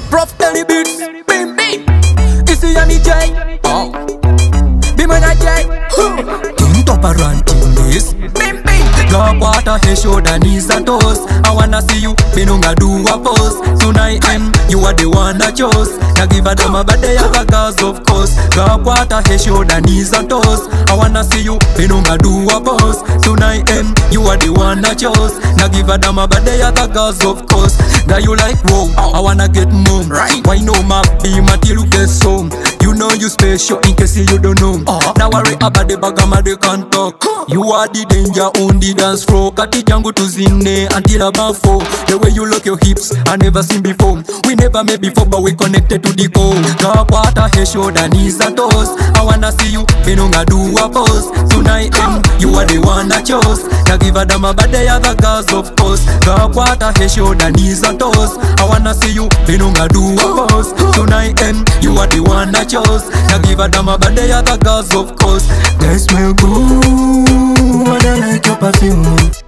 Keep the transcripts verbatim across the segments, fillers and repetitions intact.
Prof Ellie Beats, bim bim. Isi yani J, oh. Bimana J, King Toparan in this, bim bim. Go water, head, shoulder, knees and toes. I wanna see you, Benunga do a pose. Tonight, M, you are the one I chose. Now give a damn but they are the girls of course. Go water, head, shoulder, knees and toes. I wanna see you, Benunga do a pose. Tonight, M, you are the one I chose. Now give a damn but they are the girls of course. That you like, whoa, I wanna get mom. Right. Why no ma be my till you get home? You know you special in case you don't know. uh-huh. Now worry about the bagama they can't talk. You are the danger on the dance floor. Kati jangu tuzine until about four. The way you look your hips I never seen before. We never met before but we connected to the core. Kakwata head, shoulder, knees and toes. I wanna see you, Benunga do a pose. Tonight M, you are the one I chose. Now give a damn but they are the girls of course. Kakwata head, shoulder, knees and toes. I wanna see you, Benunga do a pose. Tonight M, you are the one I chose. Now give a damn but they are the girls of course. They smell good, and I like your perfume.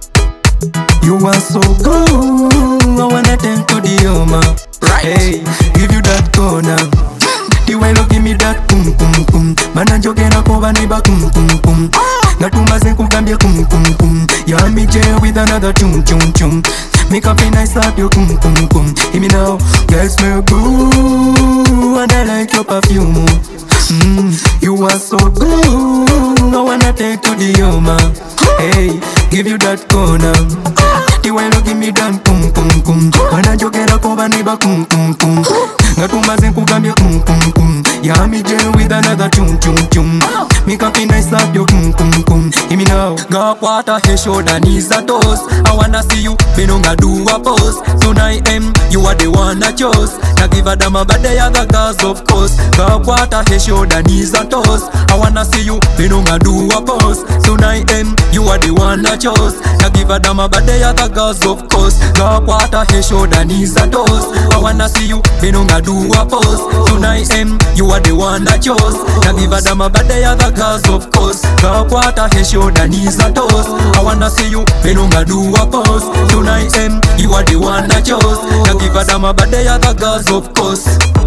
You are so good, I wanna take to the Oma. Right. Hey, give you that corner. The way you give me that kum kum kum. Mana joke na koba neighbor kum kum kum. Natuma zenku gambia kum kum kum. You and me jail with another chum chum chum. Make up a nice slap you kum kum kum. Hear me now, girl smell good, and I like your perfume. Mm, you are so good, I wanna take to the Oma. Hey, give you that corner. The way you give me that kum kum kum. Mana joke na koba neighbor kum kum kum. Natuma zenku gambia kum kum kum. You and me jail with another chum chum chum. Make up a nice slap you kum kum kum. Hear me now. Go water, head, shoulder, knees and toes. I wanna see you, Benunga do a pose. Tonight M, you are the one I chose. Now give a damn but they are the girls of course. Go water, head, shoulder, knees and toes. I wanna see you, Benunga do a pose. Tonight M, you are the one I chose. Now give a damn but they are the girls of course. Go water, head, shoulder, knees and toes. I wanna see you, Benunga do a pose. Tonight M, you are the one I chose. Now give a damn but they are the girls of course. Go water, head, shoulder, knees and toes. I wanna see you, Benunga do a pose. Tonight M, you are the one I chose. Now give a damn but they are the girls of course.